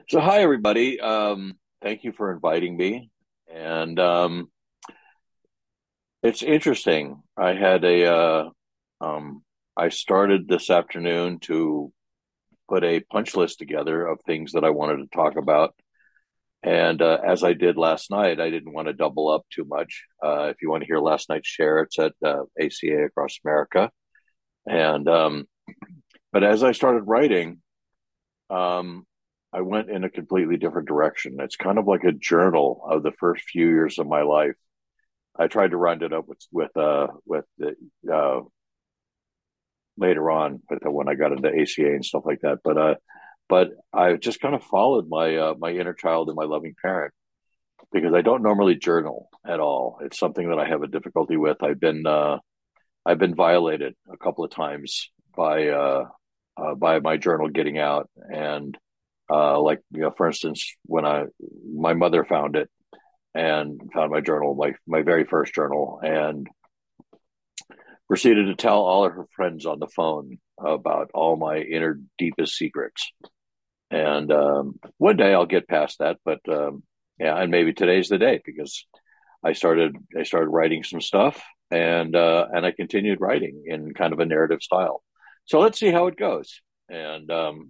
So, hi everybody. Thank you for inviting me. And it's interesting. Um, I started this afternoon to put a punch list together of things that I wanted to talk about. And as I did last night, I didn't want to double up too much. If you want to hear last night's share, it's at ACA Across America. And but as I started writing, um, I went in a completely different direction. It's kind of like a journal of the first few years of my life. I tried to round it up with the later on with when I got into ACA and stuff like that. But I just kind of followed my inner child and my loving parent because I don't normally journal at all. It's something that I have a difficulty with. I've been violated a couple of times by my journal getting out and like for instance when I my mother found it and found my journal, my very first journal, and proceeded to tell all of her friends on the phone about all my inner deepest secrets. And one day I'll get past that, but yeah, and maybe today's the day because I started writing some stuff, and I continued writing in kind of a narrative style. So let's see how it goes. And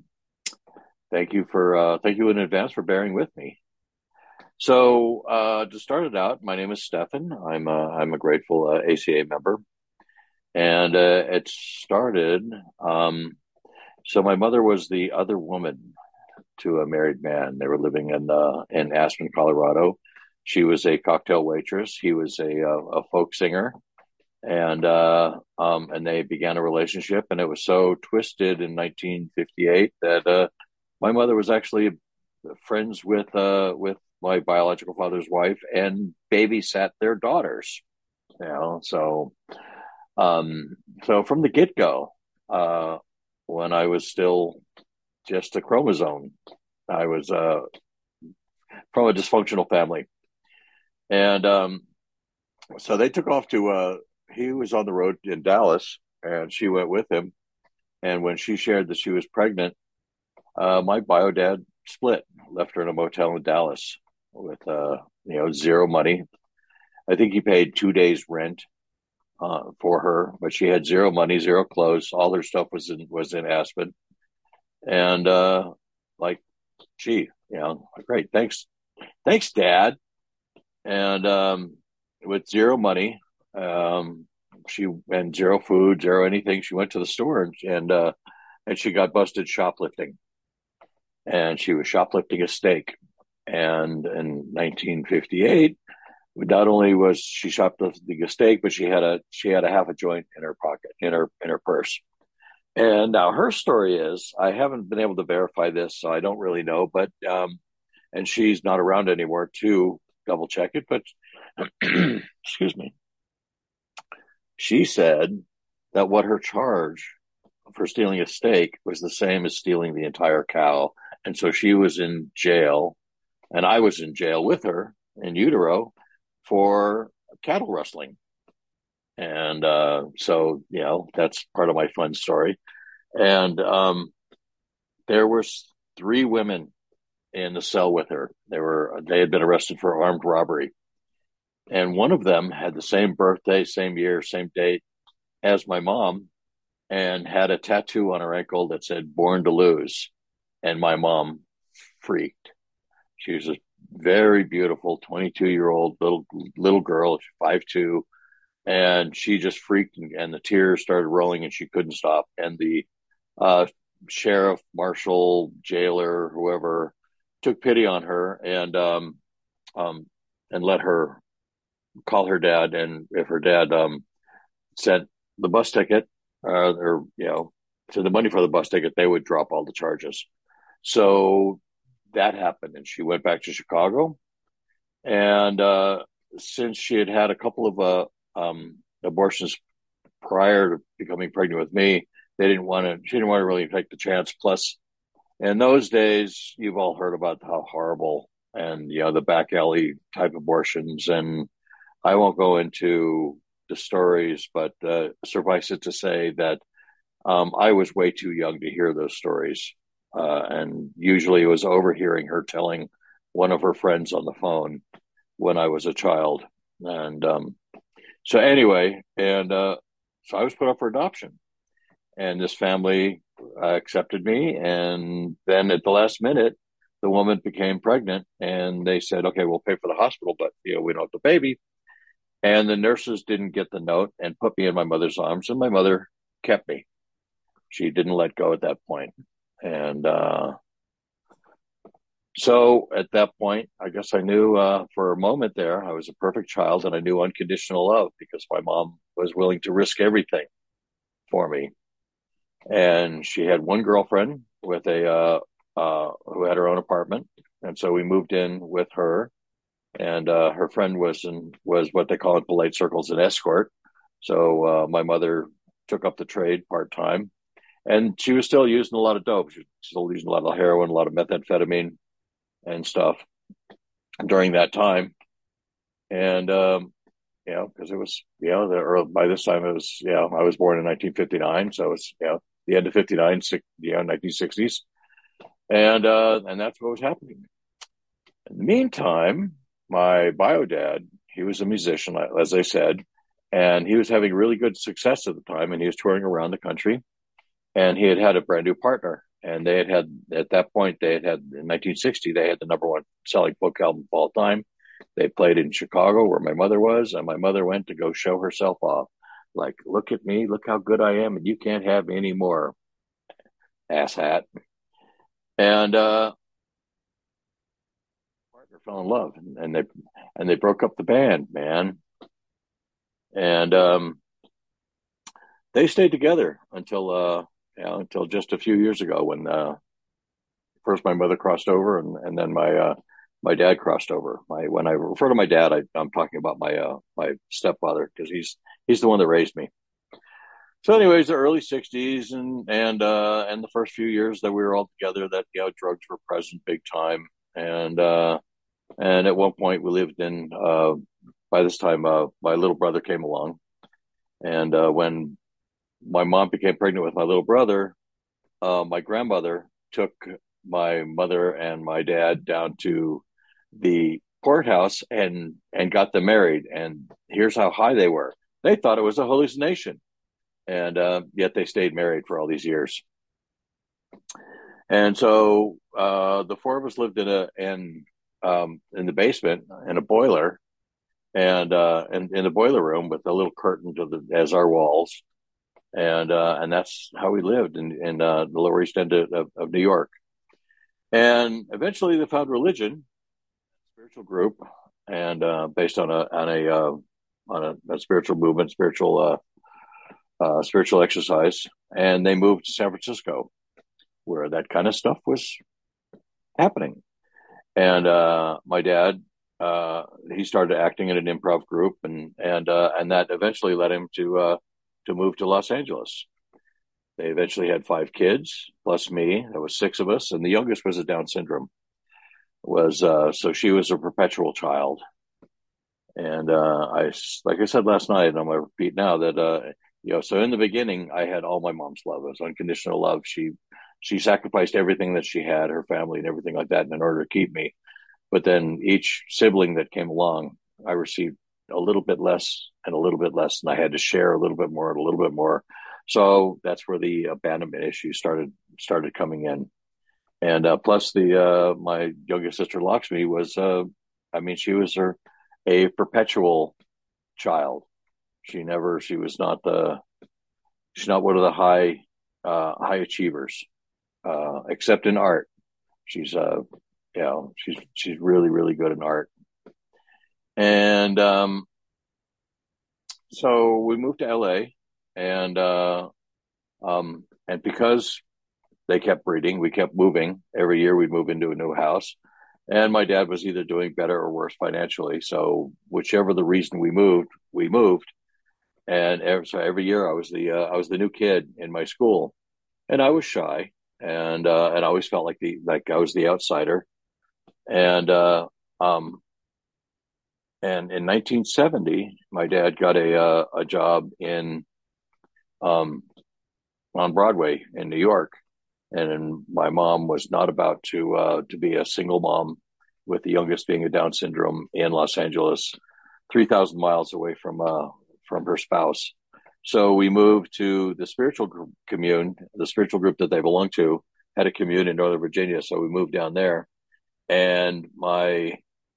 thank you in advance for bearing with me. So to start it out, my name is Stefan. I'm a grateful ACA member, and it started. So my mother was the other woman to a married man. They were living in Aspen, Colorado. She was a cocktail waitress. He was a folk singer, and they began a relationship. And it was so twisted in 1958 that my mother was actually friends with my biological father's wife and babysat their daughters. You know, um, so from the get go, when I was still just a chromosome, I was from a dysfunctional family, and so they took off to. He was on the road in Dallas, and she went with him. And when she shared that she was pregnant, my bio dad split, left her in a motel in Dallas with zero money. I think he paid 2 days rent for her, but she had zero money, zero clothes. All her stuff was in Aspen, and like, gee, great, thanks, Dad. And with zero money, she and zero food, zero anything, she went to the store and she got busted shoplifting, and she was shoplifting a steak. And in 1958, not only was she shoplifting a steak, but she had a half a joint in her pocket, in her purse. And now her story is, I haven't been able to verify this, so I don't really know, but and she's not around anymore to double check it, but excuse me, she said that what her charge for stealing a steak was the same as stealing the entire cow. And so she was in jail, and I was in jail with her in utero for cattle rustling. And so, that's part of my fun story. And there were three women in the cell with her. They had been arrested for armed robbery, and one of them had the same birthday, same year, same date as my mom, and had a tattoo on her ankle that said "Born to Lose." And my mom freaked. She was a very beautiful 22-year-old little girl, 5'2", and she just freaked, and the tears started rolling, and she couldn't stop. And the uh, sheriff, marshal, jailer, whoever, took pity on her um, and let her call her dad. And if her dad sent the bus ticket, or to the money for the bus ticket, they would drop all the charges. So that happened, and she went back to Chicago. And since she had had a couple of abortions prior to becoming pregnant with me, they didn't want to. She didn't want to really take the chance. Plus, in those days, you've all heard about how horrible and the back alley type abortions, and I won't go into the stories, but suffice it to say that I was way too young to hear those stories. and usually was overhearing her telling one of her friends on the phone when I was a child. And so anyway, and so I was put up for adoption, and this family accepted me. And then at the last minute, the woman became pregnant, and they said, "Okay, we'll pay for the hospital, but we don't have the baby." And the nurses didn't get the note and put me in my mother's arms, and my mother kept me. She didn't let go at that point. And so at that point, I guess I knew for a moment there, I was a perfect child, and I knew unconditional love because my mom was willing to risk everything for me. And she had one girlfriend with a who had her own apartment, and so we moved in with her. And her friend was what they call in polite circles an escort. So my mother took up the trade part time, and she was still using a lot of dope. She was still using a lot of heroin, a lot of methamphetamine and stuff during that time. And because it was by this time it was I was born in 1959, so it's the end of 59, 1960s, and that's what was happening. In the meantime, my bio dad, he was a musician, as I said, and he was having really good success at the time, and he was touring around the country, and he had had a brand new partner, and they had at that point they had in 1960 they had the number one selling folk album of all time. They played in Chicago where my mother was, and my mother went to go show herself off. Like, look at me, look how good I am, and you can't have me anymore, asshat. And partner fell in love, and they broke up the band, man. And they stayed together until just a few years ago when first my mother crossed over, and then my dad crossed over. When I refer to my dad, I'm talking about my stepfather because he's the one that raised me. So, anyways, the early '60s and the first few years that we were all together, that drugs were present big time, and at one point we lived in. By this time, my little brother came along, and when my mom became pregnant with my little brother, my grandmother took my mother and my dad down to the courthouse and got them married. And here's how high they were. They thought it was a hallucination, and yet they stayed married for all these years. And so the four of us lived in the basement in a boiler, and in the boiler room with a little curtain as our walls, and that's how we lived in the Lower East End of New York. And eventually, they found religion, spiritual group, and based on a spiritual movement, spiritual exercise, and they moved to San Francisco, where that kind of stuff was happening. And my dad, he started acting in an improv group, and that eventually led him to move to Los Angeles. They eventually had 5 kids plus me. There was 6 of us, and the youngest was a Down syndrome. So she was a perpetual child. And like I said last night, and I'm going to repeat now that so in the beginning, I had all my mom's love. It was unconditional love. She sacrificed everything that she had, her family and everything like that, in order to keep me. But then each sibling that came along, I received a little bit less and a little bit less, and I had to share a little bit more and a little bit more. So that's where the abandonment issue started coming in. And plus, the my youngest sister Lakshmi was, she was a perpetual child. She was not she's not one of the high achievers, except in art. She's she's really really good in art. And so we moved to LA, and and because they kept breeding, we kept moving. Every year we'd move into a new house, and my dad was either doing better or worse financially. So whichever the reason we moved, we moved. And so every year I was the new kid in my school, and I was shy, and I always felt like I was the outsider. And and in 1970, my dad got a job in on Broadway in New York, and my mom was not about to be a single mom, with the youngest being a Down syndrome in Los Angeles, 3,000 miles away from her spouse. So we moved to the commune, the spiritual group that they belonged to had a commune in Northern Virginia. So we moved down there, and my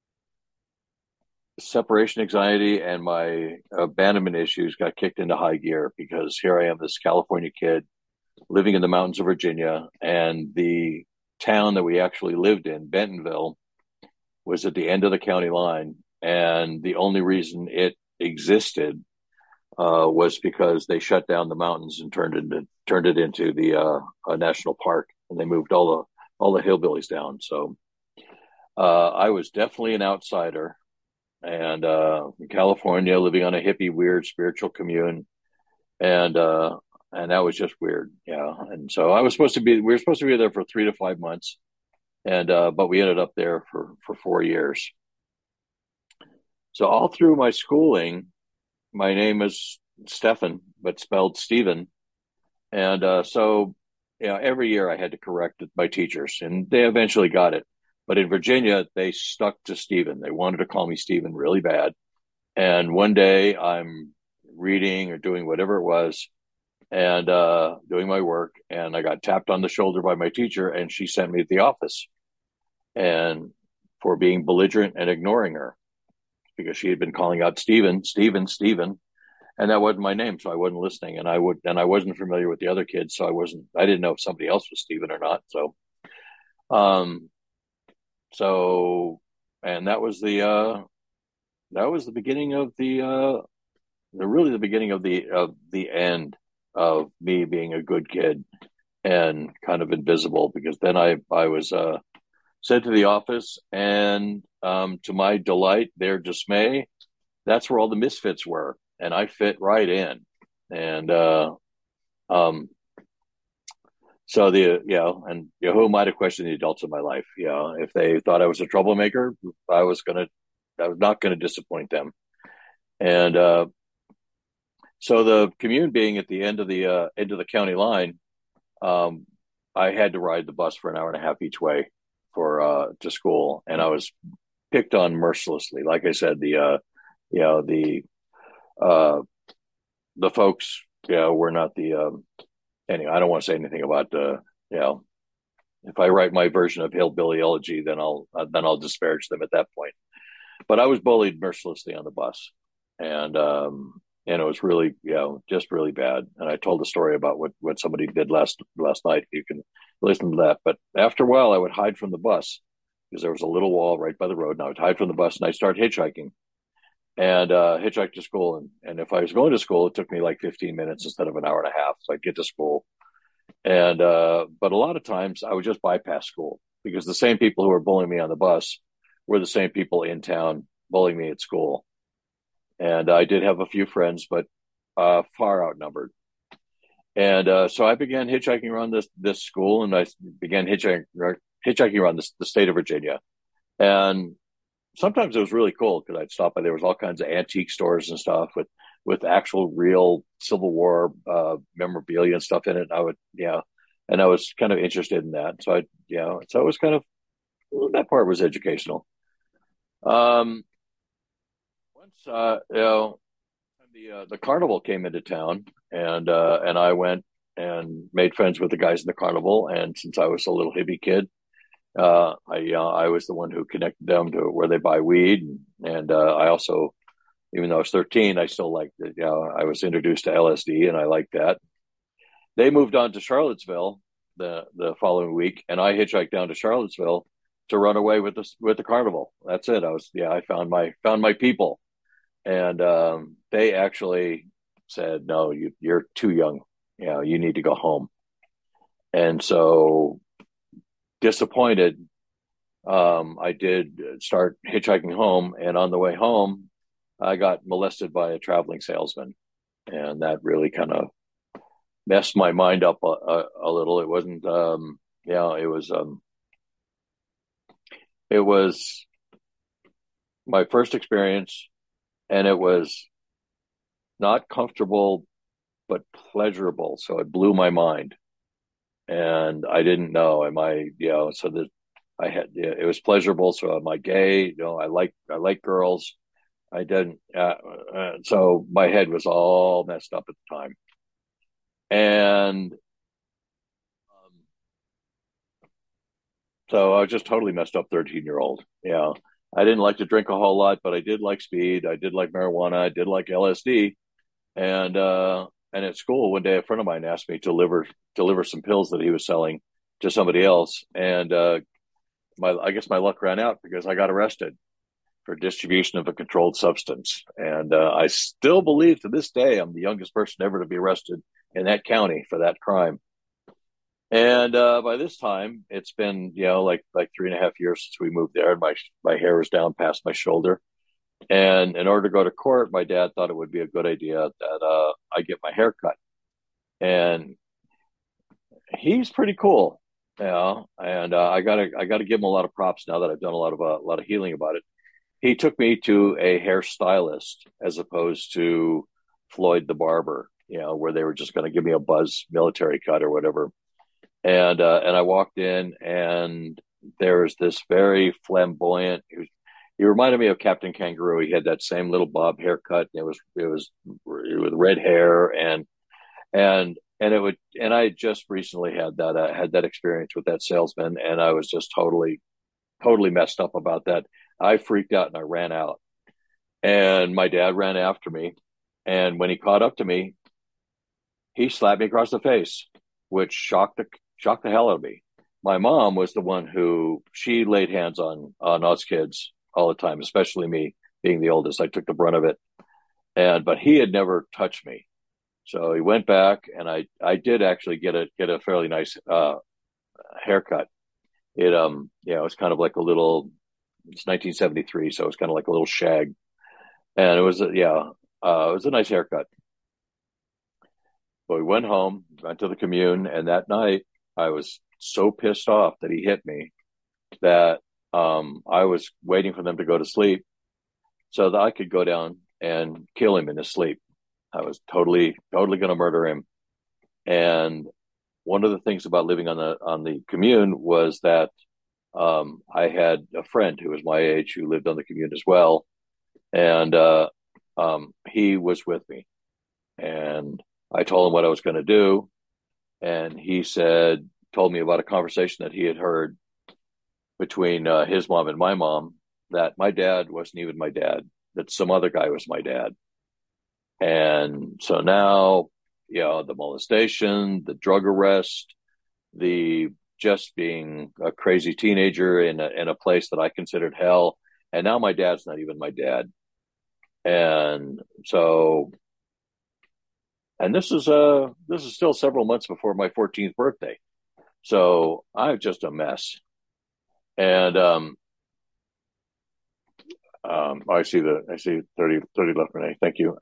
separation anxiety and my abandonment issues got kicked into high gear, because here I am, this California kid living in the mountains of Virginia, and the town that we actually lived in, Bentonville, was at the end of the county line, and the only reason it existed was because they shut down the mountains and turned it into the a national park, and they moved all the hillbillies down. So I was definitely an outsider, and in California, living on a hippie, weird spiritual commune, and and that was just weird, yeah. And so we were supposed to be there for 3 to 5 months, and but we ended up there for 4 years. So all through my schooling, my name is Stefan, but spelled Stephen. And so, every year I had to correct my teachers, and they eventually got it. But in Virginia, they stuck to Stephen. They wanted to call me Stephen really bad. And one day I'm reading or doing whatever it was, and doing my work, and I got tapped on the shoulder by my teacher, and she sent me to the office, and for being belligerent and ignoring her, because she had been calling out Stephen, Stephen, Stephen, and that wasn't my name, so I wasn't listening, and I wasn't familiar with the other kids, so I didn't know if somebody else was Stephen or not. So, um, so, and that was the beginning of the beginning of the end of me being a good kid and kind of invisible, because then I was sent to the office, and to my delight, their dismay, that's where all the misfits were, and I fit right in. And um, so and who am I to question the adults in my life? If they thought I was a troublemaker, I was not gonna disappoint them. And so the commune being at the end of the county line, um, I had to ride the bus for an hour and a half each way for to school, and I was picked on mercilessly. Like I said, you know uh, the folks, were not the anyway. I don't want to say anything about you know if I write my version of hillbilly elegy, then I'll disparage them at that point. But I was bullied mercilessly on the bus, and and it was really, just really bad. And I told a story about what somebody did last night. You can listen to that. But after a while, I would hide from the bus, because there was a little wall right by the road, and I would hide from the bus, and I'd start hitchhiking, and hitchhike to school. And if I was going to school, it took me like 15 minutes instead of an hour and a half. So I'd get to school, and but a lot of times I would just bypass school, because the same people who were bullying me on the bus were the same people in town bullying me at school. And I did have a few friends, but far outnumbered. And so I began hitchhiking around this school, and I began hitchhiking around the state of Virginia. And sometimes it was really cool, because I'd stop by. There was all kinds of antique stores and stuff with actual real Civil War memorabilia and stuff in it. And and I was kind of interested in that. So so it was kind of, that part was educational. Um, Once the carnival came into town, and I went and made friends with the guys in the carnival. And since I was a little hippie kid, I was the one who connected them to where they buy weed, and I also, even though I was 13, I still liked it. I was introduced to LSD, and I liked that. They moved on to Charlottesville the following week, and I hitchhiked down to Charlottesville to run away with the carnival. That's it. I found my people, and they actually said, "No, you're too young. You need to go home." And so, disappointed, I did start hitchhiking home, and on the way home, I got molested by a traveling salesman, and that really kind of messed my mind up a little. It wasn't, it was my first experience, and it was not comfortable but pleasurable. So it blew my mind. and I didn't know. Am I, so that I had, yeah, it was pleasurable. So am I gay? I like girls. I didn't. So my head was all messed up at the time, and so I was just totally messed up 13-year old. I didn't like to drink a whole lot, but I did like speed. I did like marijuana. I did like LSD. And at school one day, a friend of mine asked me to deliver some pills that he was selling to somebody else, and my I guess my luck ran out because I got arrested for distribution of a controlled substance. And I still believe to this day I'm the youngest person ever to be arrested in that county for that crime. And by this time, it's been like 3.5 years since we moved there, and my hair was down past my shoulder. And in order to go to court, my dad thought it would be a good idea that I get my hair cut. And he's pretty cool, And I gotta give him a lot of props now that I've done a lot of healing about it. He took me to a hairstylist as opposed to Floyd the barber, where they were just going to give me a buzz military cut or whatever. And I walked in, and there's this very flamboyant. He reminded me of Captain Kangaroo. He had that same little bob haircut. It was with red hair, and I just recently had that experience with that salesman, and I was just totally messed up about that. I freaked out and I ran out, and my dad ran after me. And when he caught up to me, he slapped me across the face, which shocked the hell out of me. My mom was the one who she laid hands on us kids all the time, especially me being the oldest. I took the brunt of it, and but he had never touched me. So he went back, and I did actually get a fairly nice haircut. It was kind of like a little. It's 1973, so it's kind of like a little shag, and it was a nice haircut. But we went home, went to the commune, and that night I was so pissed off that he hit me that I was waiting for them to go to sleep so that I could go down and kill him in his sleep. I was totally going to murder him. And one of the things about living on the commune was that I had a friend who was my age who lived on the commune as well, and he was with me. And I told him what I was going to do, and told me about a conversation that he had heard between his mom and my mom, that my dad wasn't even my dad, that some other guy was my dad. And so now, the molestation, the drug arrest, the just being a crazy teenager in a place that I considered hell, and now my dad's not even my dad. And so, and this is still several months before my 14th birthday. So I'm just a mess. And I see 30 left, Renee. Thank you.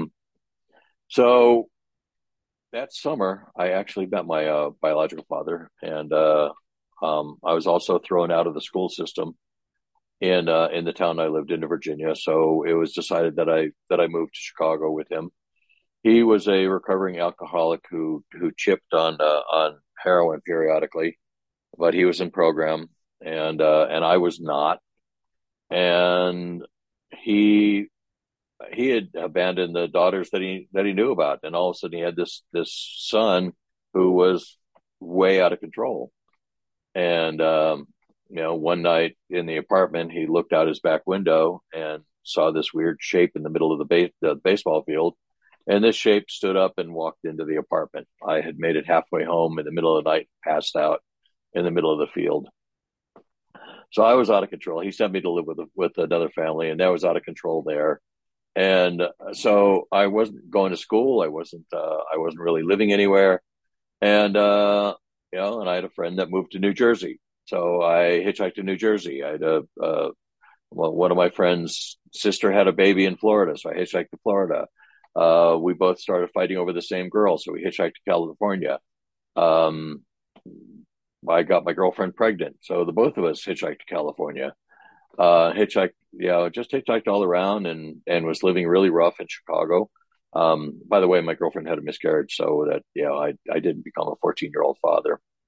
So that summer, I actually met my biological father, and I was also thrown out of the school system in the town I lived in Virginia. So it was decided that I moved to Chicago with him. He was a recovering alcoholic who chipped on heroin periodically, but he was in program, and I was not. And he he had abandoned the daughters that he knew about, and all of a sudden he had this son who was way out of control. And one night in the apartment, he looked out his back window and saw this weird shape in the middle of the baseball field. And this shape stood up and walked into the apartment. I had made it halfway home in the middle of the night, passed out in the middle of the field. So I was out of control. He sent me to live with another family, and that was out of control there. And so I wasn't going to school. I wasn't really living anywhere. And and I had a friend that moved to New Jersey. So I hitchhiked to New Jersey. I had one of my friends' sister had a baby in Florida, so I hitchhiked to Florida. We both started fighting over the same girl, so we hitchhiked to California. Um, I got my girlfriend pregnant, so the both of us hitchhiked to California. Hitchhiked, just hitchhiked all around, and was living really rough in Chicago. By the way, my girlfriend had a miscarriage, so that I didn't become a 14-year-old father.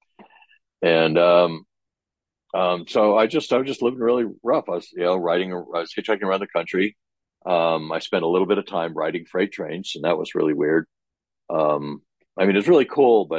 And so I was just living really rough. I was, I was hitchhiking around the country. I spent a little bit of time riding freight trains, and that was really weird. Um, I mean, it's really cool, but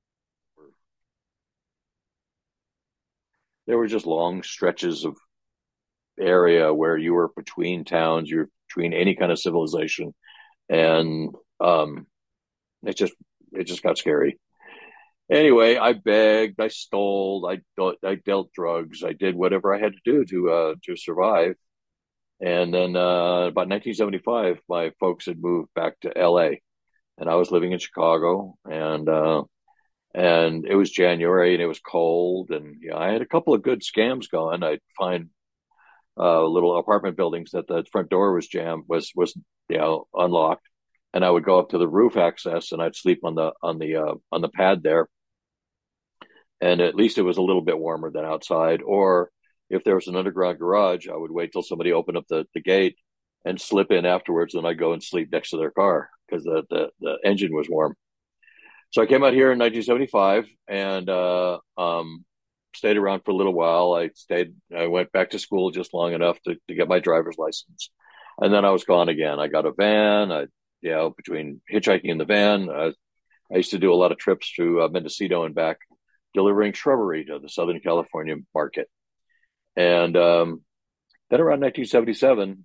there were just long stretches of area where you were between towns, you're between any kind of civilization, and it just it just got scary. Anyway, I begged, I stole, I dealt drugs, I did whatever I had to do to survive. And then about 1975, my folks had moved back to L.A. and I was living in Chicago, and it was January and it was cold, and I had a couple of good scams going. I'd find little apartment buildings that the front door was jammed was unlocked, and I would go up to the roof access and I'd sleep on the pad there, and at least it was a little bit warmer than outside. Or if there was an underground garage, I would wait till somebody opened up the gate and slip in afterwards, and I'd go and sleep next to their car because the engine was warm. So I came out here in 1975 and stayed around for a little while. I went back to school just long enough to get my driver's license. And then I was gone again. I got a van. Between hitchhiking in the van, I used to do a lot of trips to Mendocino and back, delivering shrubbery to the Southern California market. And then around 1977,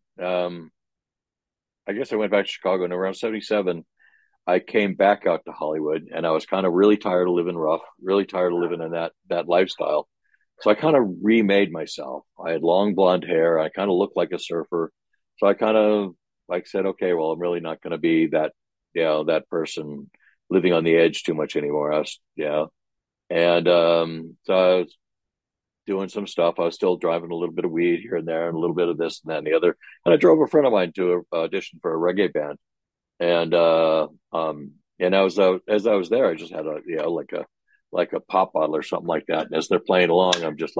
I guess I went back to Chicago, and around 77, I came back out to Hollywood, and I was kind of really tired of living rough, really tired of living in that lifestyle. So I kind of remade myself. I had long blonde hair. I kind of looked like a surfer. So I kind of like said, okay, well, I'm really not going to be that person living on the edge too much anymore. And so I was doing some stuff. I was still driving a little bit of weed here and there, and a little bit of this and that and the other. And I drove a friend of mine to audition for a reggae band, and as I was there, I just had like a pop bottle or something like that. And as they're playing along,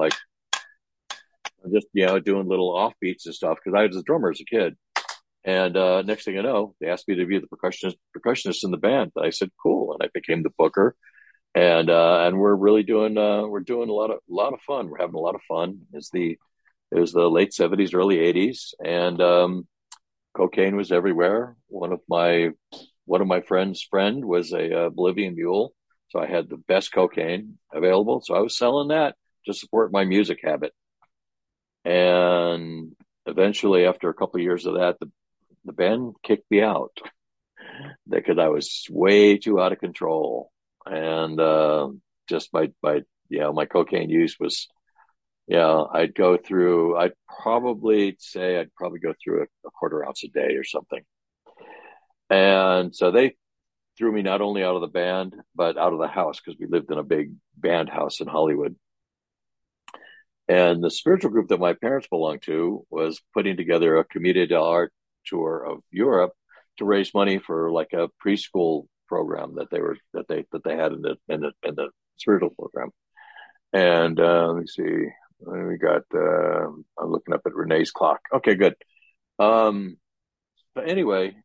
I'm just doing little offbeats and stuff because I was a drummer as a kid. And next thing I know, they asked me to be the percussionist in the band. I said, "Cool," and I became the booker. And we're doing a lot of fun. We're having a lot of fun. It was the late '70s, early '80s, and cocaine was everywhere. One of my friend was a Bolivian mule, so I had the best cocaine available. So I was selling that to support my music habit. And eventually, after a couple of years of that, the band kicked me out because I was way too out of control, and just my cocaine use was I'd probably go through a quarter ounce a day or something. And so they threw me not only out of the band, but out of the house because we lived in a big band house in Hollywood. And the spiritual group that my parents belonged to was putting together a Commedia dell'arte tour of Europe to raise money for like a preschool program that they had in the spiritual program. And let me see, we got. I'm looking up at Renee's clock. Okay, good. Um, but anyway,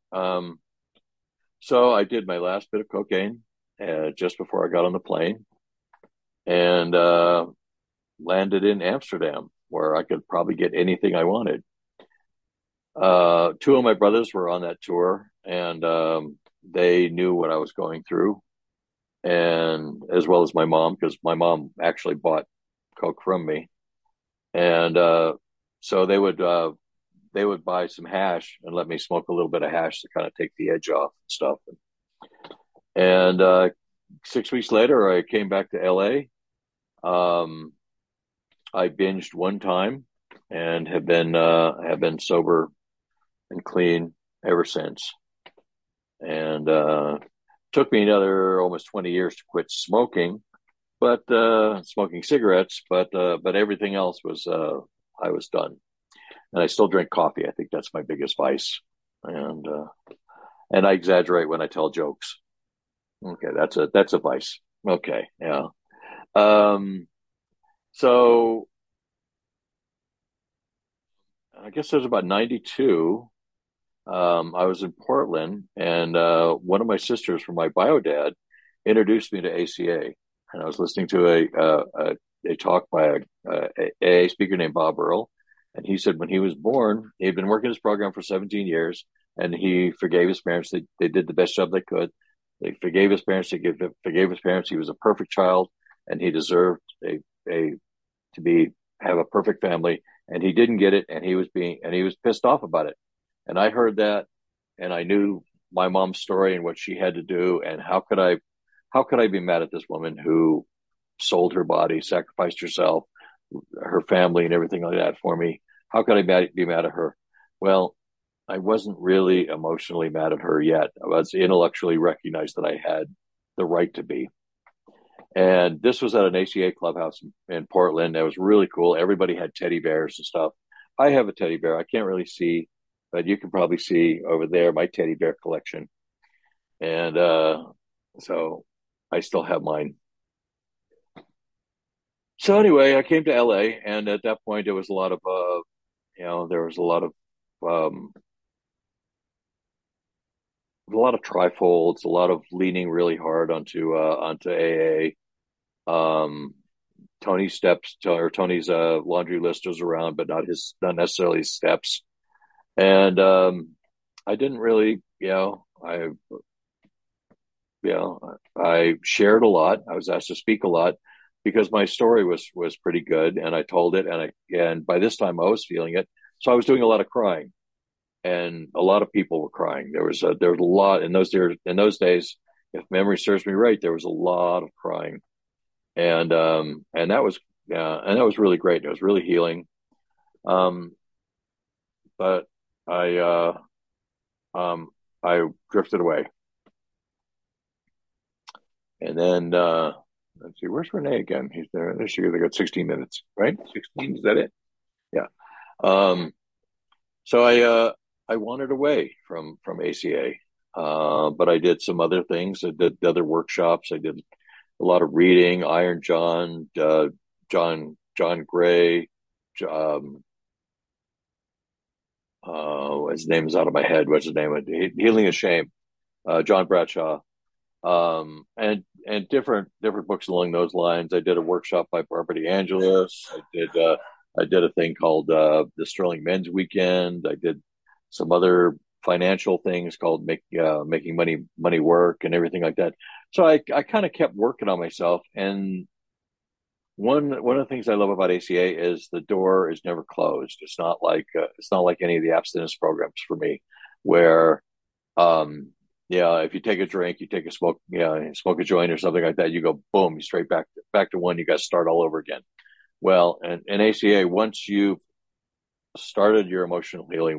so I did my last bit of cocaine just before I got on the plane, and landed in Amsterdam, where I could probably get anything I wanted. Two of my brothers were on that tour, and they knew what I was going through, and as well as my mom, because my mom actually bought coke from me, and so they would buy some hash and let me smoke a little bit of hash to kind of take the edge off and stuff. And 6 weeks later, I came back to L.A. Um, I binged one time and have been sober and clean ever since. And took me another almost 20 years to quit smoking, but smoking cigarettes, but everything else was I was done. And I still drink coffee. I think that's my biggest vice. And I exaggerate when I tell jokes. Okay, that's a vice. Okay, yeah. Um, so I guess it was about 92. I was in Portland, and one of my sisters from my bio dad introduced me to ACA. and I was listening to a talk by a speaker named Bob Earl, and he said when he was born, he had been working his program for 17 years, and he forgave his parents. They did the best job they could. They forgave his parents. Forgave his parents. He was a perfect child, and he deserved a to be have a perfect family. And he didn't get it, and he was pissed off about it. And I heard that, and I knew my mom's story and what she had to do, and how could I be mad at this woman who sold her body, sacrificed herself, her family, and everything like that for me? How could be mad at her? Well, I wasn't really emotionally mad at her yet. I was intellectually recognized that I had the right to be. And this was at an ACA clubhouse in Portland. It was really cool. Everybody had teddy bears and stuff. I have a teddy bear. I can't really see, but you can probably see over there my teddy bear collection. And so I still have mine. So anyway, I came to LA, and at that point, there was a lot of, there was um, a lot of trifolds, a lot of leaning really hard onto AA. Tony's steps or Tony's laundry list was around, but not necessarily his steps. And I didn't really, I shared a lot. I was asked to speak a lot because my story was pretty good, and I told it, and by this time I was feeling it, so I was doing a lot of crying, and a lot of people were crying. There was a lot in those days. If memory serves me right, there was a lot of crying, and that was really great. It was really healing. Um, but I um, I drifted away, and then let's see, where's Renee again? He's there. This year they got 16 minutes, right? 16, is that it? Yeah. Um, so I wandered away from ACA, but I did some other things. I did other workshops. I did a lot of reading. Iron John, John Gray, um, his name is out of my head. What's his name? Healing of Shame. John Bradshaw, and different books along those lines. I did a workshop by Barbara DeAngelis. I did a thing called the Sterling Men's Weekend. I did some other financial things called making money work and everything like that. So I kind of kept working on myself. And one of the things I love about ACA is the door is never closed. It's not like any of the abstinence programs for me, where yeah, if you take a drink, you take a smoke, smoke a joint or something like that, you go boom, you straight back to one. You got to start all over again. Well, and in ACA, once you've started your emotional healing,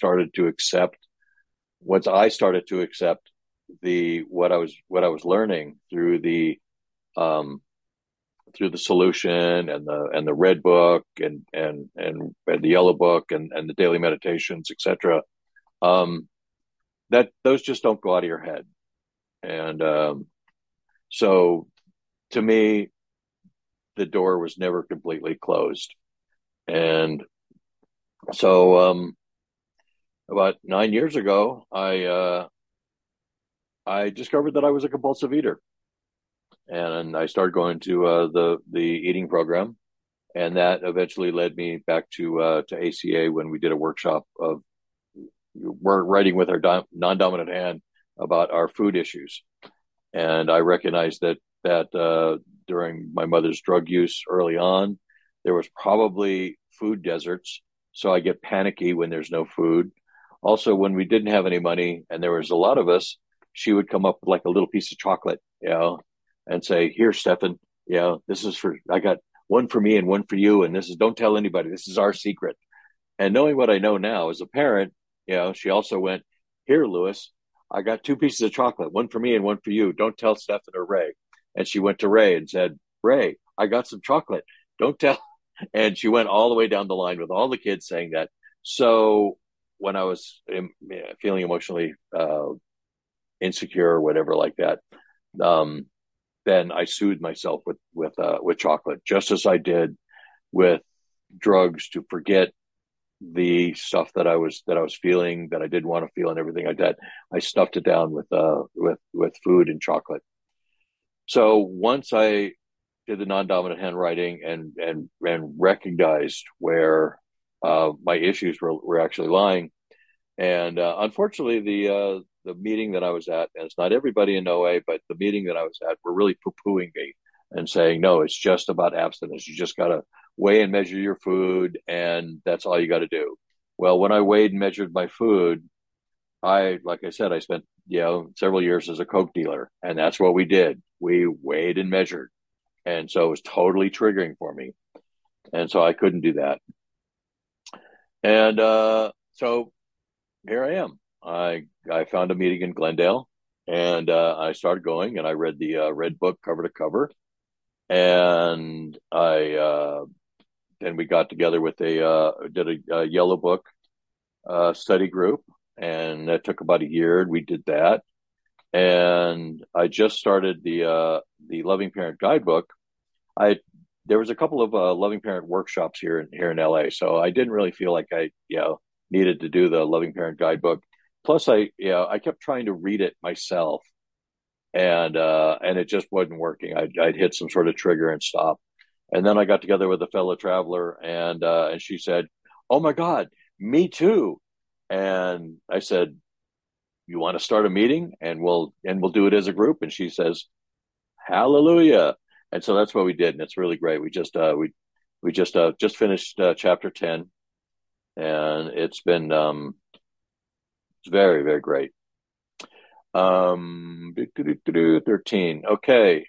once I started to accept the what I was learning um through the solution and the red book and the yellow book and the daily meditations, etc. Um, that those just don't go out of your head. And so to me, the door was never completely closed. And so about 9 years ago, I discovered that I was a compulsive eater, and I started going to the eating program, and that eventually led me back to ACA when we did a workshop of we're writing with our non-dominant hand about our food issues. And I recognized that during my mother's drug use early on, there was probably food deserts. So I get panicky when there's no food. Also, when we didn't have any money and there was a lot of us, she would come up with like a little piece of chocolate, and say, "Here, Stefan, this is I got one for me and one for you, and this is don't tell anybody. This is our secret." And knowing what I know now as a parent, she also went, "Here, Lewis, I got two pieces of chocolate, one for me and one for you. Don't tell Stefan or Ray." And she went to Ray and said, "Ray, I got some chocolate. Don't tell." And she went all the way down the line with all the kids saying that. So when I was feeling emotionally insecure or whatever like that, um, then I soothed myself with chocolate, just as I did with drugs to forget the stuff that I was feeling that I didn't want to feel and everything like that. I stuffed it down with food and chocolate. So once I did the non-dominant handwriting and recognized where my issues were actually lying. And unfortunately, the meeting that I was at, and it's not everybody in OA, but the meeting that I was at, were really poo-pooing me and saying, no, it's just about abstinence. You just got to weigh and measure your food, and that's all you got to do. Well, when I weighed and measured my food, like I said, I spent, several years as a Coke dealer, and that's what we did. We weighed and measured. And so it was totally triggering for me. And so I couldn't do that. And so here I am. I found a meeting in Glendale, and I started going, and I read the red book cover to cover, and I then we got together with did a yellow book study group, and that took about a year, and we did that. And I just started the Loving Parent Guidebook. I There was a couple of Loving Parent workshops here in LA, so I didn't really feel like I needed to do the Loving Parent Guidebook. Plus, I kept trying to read it myself, and it just wasn't working. I'd hit some sort of trigger and stop. And then I got together with a fellow traveler, and she said, "Oh my God, me too." And I said, "You want to start a meeting, and we'll do it as a group?" And she says, "Hallelujah!" And so that's what we did, and it's really great. We just finished chapter 10, and it's very, very great. 13. Okay.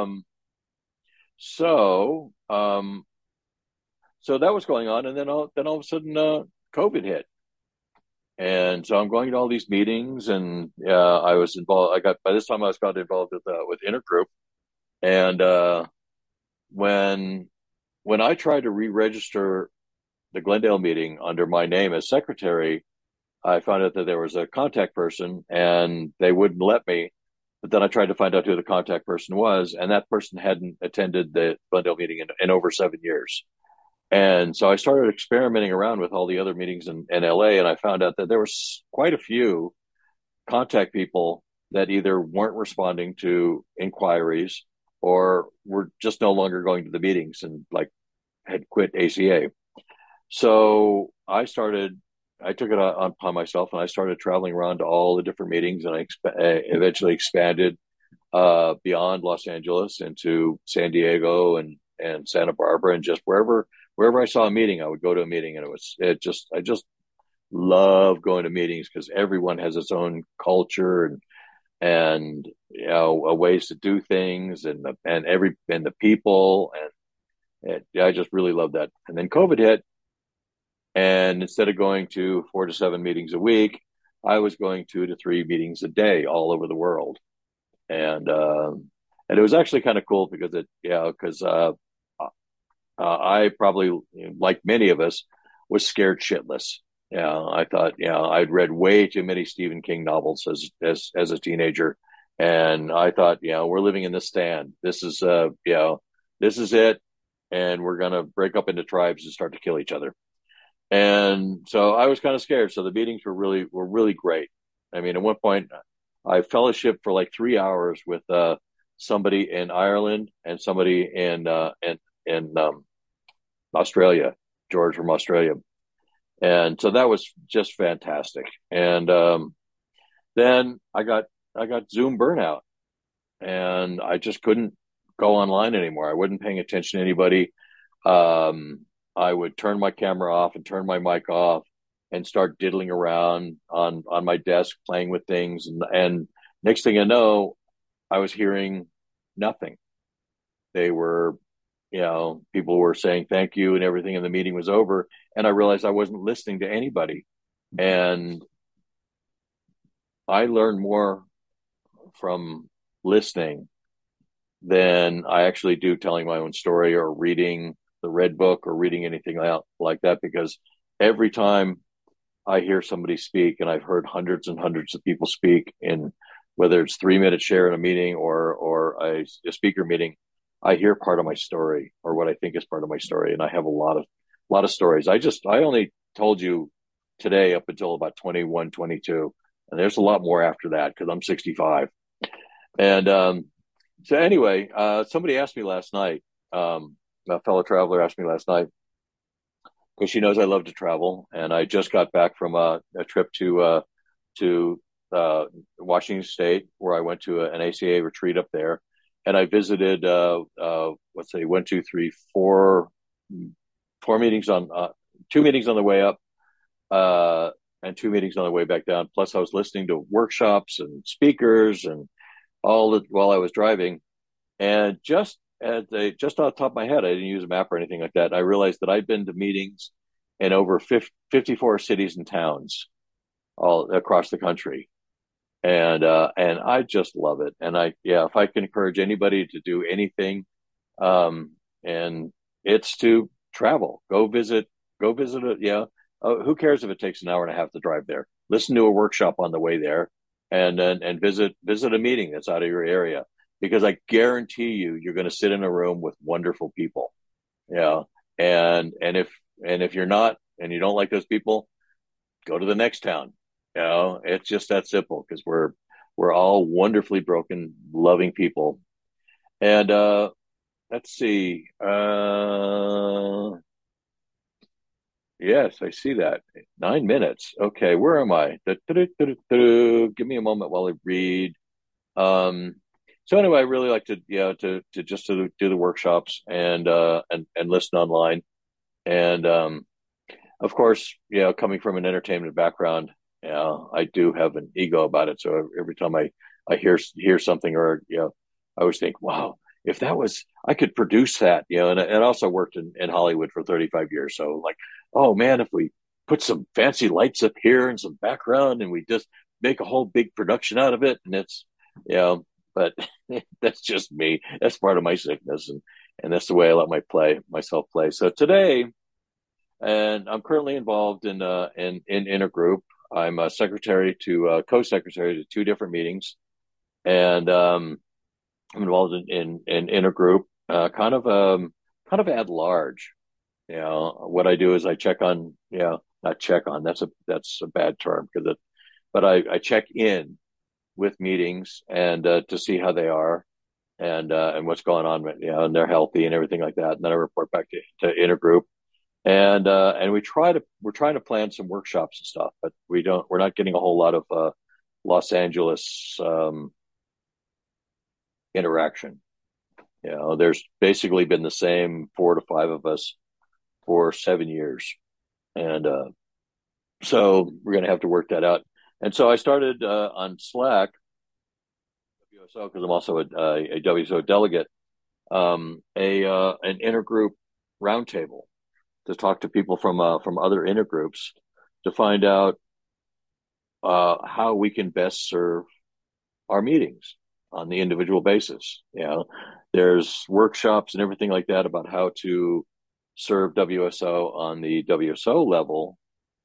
So so that was going on, and then all of a sudden, COVID hit, and so I'm going to all these meetings, and I was involved. I got By this time I was got involved with Intergroup, and when when I tried to re-register the Glendale meeting under my name as secretary, I found out that there was a contact person, and they wouldn't let me. But then I tried to find out who the contact person was, and that person hadn't attended the Glendale meeting in over 7 years. And so I started experimenting around with all the other meetings in LA, and I found out that there was quite a few contact people that either weren't responding to inquiries or were just no longer going to the meetings and like had quit ACA. So I took it upon myself, and I started traveling around to all the different meetings, and I eventually expanded beyond Los Angeles into San Diego and Santa Barbara, and just wherever I saw a meeting, I would go to a meeting, and I just love going to meetings because everyone has its own culture and ways to do things, and the people, and I just really love that. And then COVID hit, and instead of going to 4 to 7 meetings a week, I was going 2 to 3 meetings a day all over the world. And it was actually kind of cool because I probably, like many of us, was scared shitless. I thought, I'd read way too many Stephen King novels as a teenager, and I thought, we're living in the stand. This is it, and we're gonna break up into tribes and start to kill each other. And so I was kind of scared. So the meetings were really great. I mean, at one point, I fellowshiped for like 3 hours with somebody in Ireland and somebody in Australia, George from Australia, and so that was just fantastic. And then I got Zoom burnout, and I just couldn't go online anymore. I wasn't paying attention to anybody. I would turn my camera off and turn my mic off and start diddling around on my desk, playing with things, and next thing I know, I was hearing nothing. They were, people were saying thank you and everything, and the meeting was over, and I realized I wasn't listening to anybody. And I learned more from listening than I actually do telling my own story or reading the red book or reading anything like that, because every time I hear somebody speak, and I've heard hundreds and hundreds of people speak in, whether it's 3 minute share in a meeting or a speaker meeting, I hear part of my story or what I think is part of my story. And I have a lot of stories. I only told you today up until about 21, 22, and there's a lot more after that because I'm 65. And So anyway, somebody asked me last night, a fellow traveler asked me last night, because she knows I love to travel, and I just got back from a trip to Washington State, where I went to an ACA retreat up there, and I visited let's say one, two, three, four meetings on two meetings on the way up, and two meetings on the way back down. Plus, I was listening to workshops and speakers and all the, while I was driving. And just off the top of my head, I didn't use a map or anything like that. I realized that I'd been to meetings in over 54 cities and towns all across the country. And I just love it. And yeah, if I can encourage anybody to do anything, um, and it's to travel, go visit it. Yeah. Who cares if it takes an hour and a half to drive there? Listen to a workshop on the way there, and visit a meeting that's out of your area, because I guarantee you're going to sit in a room with wonderful people. Yeah. And if you're not, and you don't like those people, go to the next town. It's just that simple, because we're all wonderfully broken, loving people. And let's see. Yes, I see that. 9 minutes. Okay, where am I? Give me a moment while I read. Um, so anyway, I really like to, to just to do the workshops, and listen online. And of course, coming from an entertainment background, I do have an ego about it. So every time I hear something, or I always think, wow, if that was, I could produce that. And I also worked in Hollywood for 35 years. So like, oh man, if we put some fancy lights up here and some background, and we just make a whole big production out of it, and it's, but that's just me. That's part of my sickness, and that's the way I let myself play. So today, and I'm currently involved in intergroup. I'm a secretary to co-secretary to two different meetings, and I'm involved in intergroup, kind of at large. What I do is I check on, not check on. That's a bad term, but I check in with meetings, and to see how they are, and what's going on, and they're healthy and everything like that. And then I report back to intergroup, and we're trying to plan some workshops and stuff, but we're not getting a whole lot of Los Angeles interaction. There's basically been the same four to five of us for 7 years, and so we're going to have to work that out. And so I started on Slack, WSO, because I'm also a WSO delegate, a an intergroup roundtable to talk to people from other intergroups, to find out how we can best serve our meetings on the individual basis. There's workshops and everything like that about how to serve WSO on the WSO level.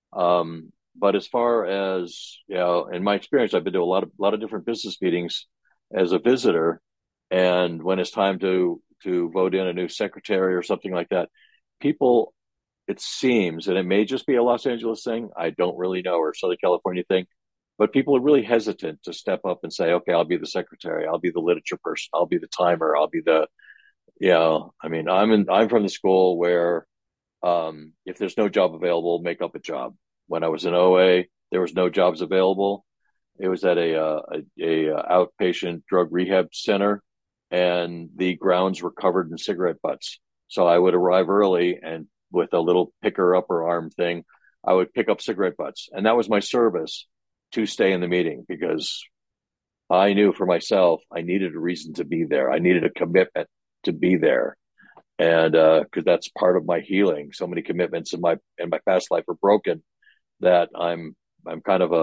But as far as, in my experience, I've been to a lot of different business meetings as a visitor, and when it's time to vote in a new secretary or something like that, people, it seems, and it may just be a Los Angeles thing, I don't really know, or Southern California thing, but people are really hesitant to step up and say, okay, I'll be the secretary, I'll be the literature person, I'll be the timer, I'll be the, I mean, I'm from the school where, if there's no job available, make up a job. When I was in OA, there was no jobs available. It was at a outpatient drug rehab center, and the grounds were covered in cigarette butts. So I would arrive early, and with a little picker upper arm thing, I would pick up cigarette butts, and that was my service to stay in the meeting, because I knew for myself I needed a reason to be there. I needed a commitment to be there, and because that's part of my healing. So many commitments in my past life are broken, that I'm kind of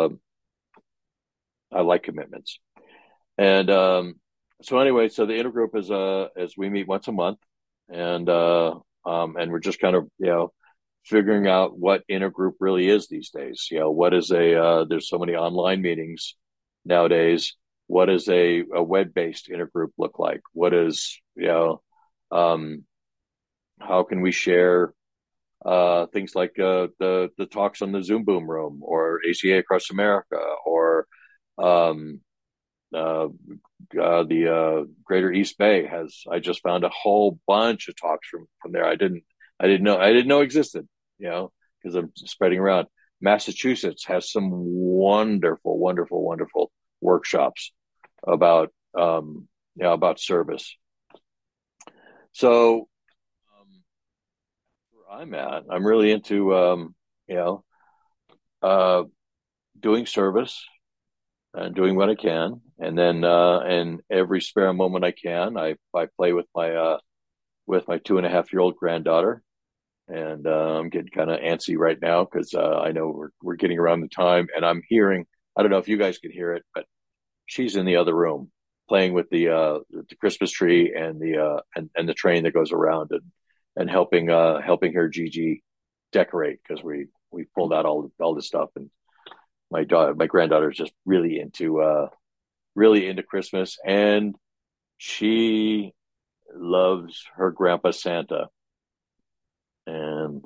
I like commitments. And so anyway, so the intergroup is as we meet once a month, and and we're just kind of, figuring out what intergroup really is these days. What is there's so many online meetings nowadays. What does a web-based intergroup look like? What is, um, how can we share things like the talks on the Zoom Boom Room, or ACA Across America, or um, uh, the Greater East Bay has. I just found a whole bunch of talks from there. I didn't know existed. You know, because I'm spreading around. Massachusetts has some wonderful, wonderful, wonderful workshops about about service. So where I'm at, I'm really into you know uh, doing service and doing what I can, and then and every spare moment I can, I play with my 2.5-year-old granddaughter, and I'm getting kind of antsy right now because I know we're getting around the time, and I'm hearing. I don't know if you guys can hear it, but she's in the other room playing with the Christmas tree and and the train that goes around and helping her Gigi decorate because we pulled out all this stuff and my granddaughter is just really into Christmas and she loves her grandpa Santa and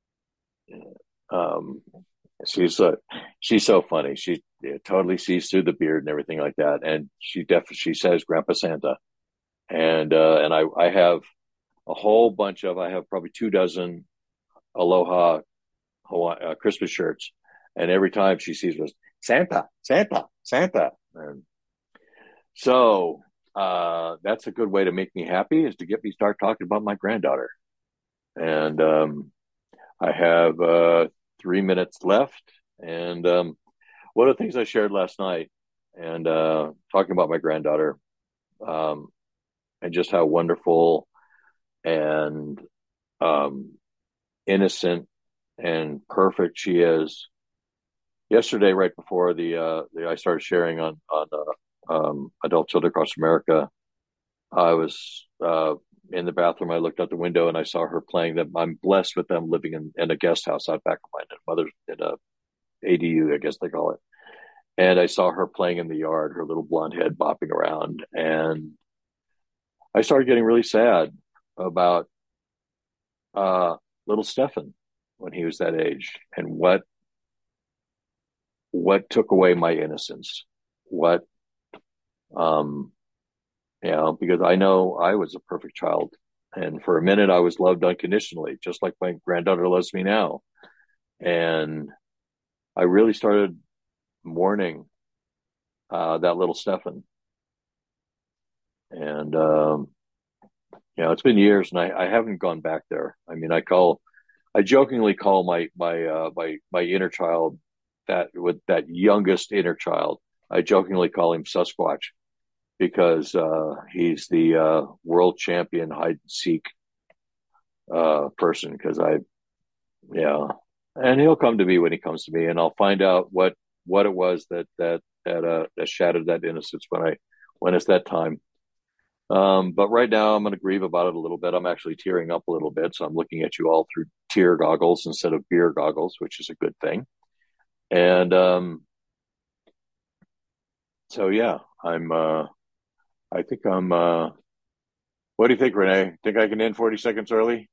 um she's so funny. She totally sees through the beard and everything like that. And she says Grandpa Santa. And I have a whole bunch of I have probably 2 dozen Aloha Hawaii, Christmas shirts. And every time she sees us, Santa, Santa, Santa. And so that's a good way to make me happy is to get me start talking about my granddaughter. And I have 3 minutes left. And one of the things I shared last night and talking about my granddaughter um, and just how wonderful and um, innocent and perfect she is. Yesterday, right before I started sharing on Adult Children Across America, I was in the bathroom. I looked out the window and I saw her playing them. I'm blessed with them living in a guest house out back of mine. Mother's in a ADU, I guess they call it. And I saw her playing in the yard, her little blonde head bopping around. And I started getting really sad about uh, little Stefan when he was that age and what took away my innocence. What, um, because I know I was a perfect child. And for a minute, I was loved unconditionally, just like my granddaughter loves me now. And I really started mourning that little Stefan. And it's been years, and I haven't gone back there. I mean, I jokingly call my inner child that with that youngest inner child. I jokingly call him Sasquatch because he's the world champion hide and seek person. Because yeah, and he'll come to me when he comes to me, and I'll find out what it was that shattered that innocence when it's that time. But right now, I'm going to grieve about it a little bit. I'm actually tearing up a little bit, so I'm looking at you all through tear goggles instead of beer goggles, which is a good thing. And so, yeah, I think I'm. What do you think, Renee? Think I can end 40 seconds early?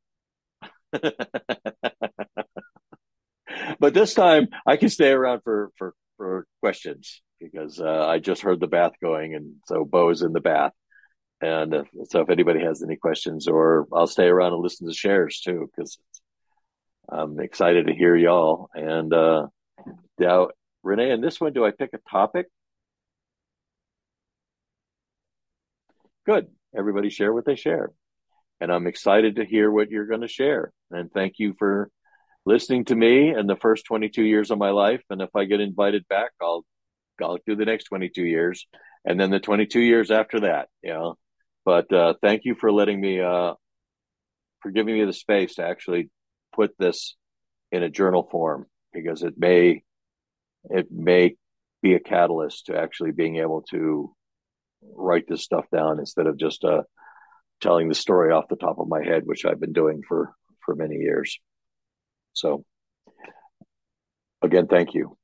But this time, I can stay around for questions because I just heard the bath going, and so Bo's in the bath. And so, if anybody has any questions, or I'll stay around and listen to shares too, because I'm excited to hear y'all. And now, Renee, in this one, do I pick a topic? Good. Everybody share what they share. And I'm excited to hear what you're going to share. And thank you for listening to me in the first 22 years of my life. And if I get invited back, I'll do the next 22 years and then the 22 years after that. But thank you for letting me, for giving me the space to actually put this in a journal form because it may be a catalyst to actually being able to write this stuff down instead of just telling the story off the top of my head, which I've been doing for many years. So again, thank you.